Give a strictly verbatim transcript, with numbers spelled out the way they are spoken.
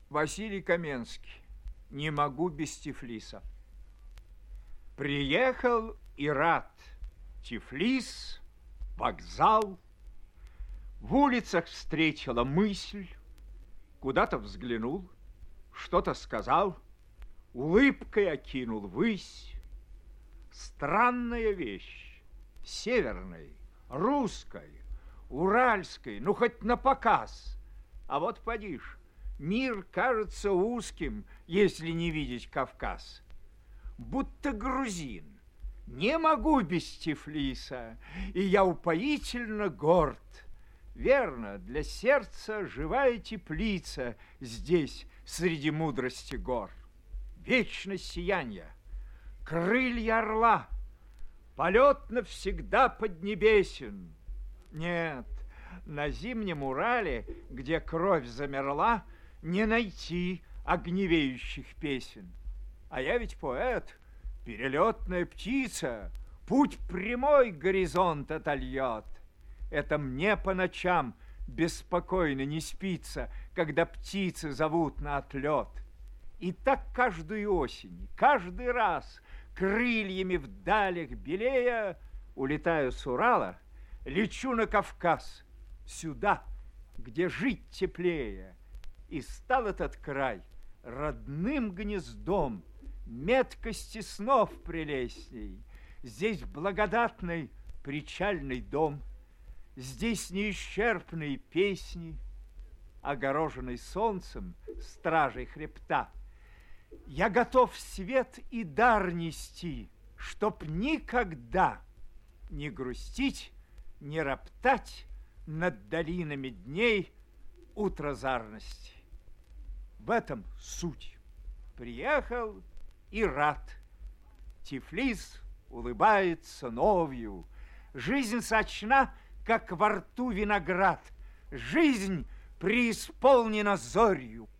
Василий Каменский. Не могу без Тифлиса. Приехал и рад. Тифлис, вокзал. В улицах встретила мысль. Куда-то взглянул, что-то сказал, улыбкой окинул ввысь. Странная вещь, северной, русской, уральской, ну хоть на показ. А вот поди ж, мир кажется узким, если не видеть Кавказ. Будто грузин, не могу без Тифлиса, и я упоительно горд. Верно, для сердца живая теплица здесь, среди мудрости гор. Вечность сиянья, крылья орла, полет навсегда поднебесен. Нет, на зимнем Урале, где кровь замерла, не найти огневеющих песен. А я ведь поэт, перелетная птица, путь прямой горизонт отольет. Это мне по ночам беспокойно не спится, когда птицы зовут на отлет. И так каждую осень, каждый раз, крыльями в далях белея, улетаю с Урала, лечу на Кавказ, сюда, где жить теплее. И стал этот край родным гнездом, меткости снов прелестней. Здесь благодатный причальный дом, здесь неисчерпные песни, огороженный солнцем стражей хребта. Я готов свет и дар нести, чтоб никогда не грустить, не роптать над долинами дней утрозарности. В этом суть. Приехал и рад. Тифлис улыбается новью. Жизнь сочна, как во рту виноград. Жизнь преисполнена зорью.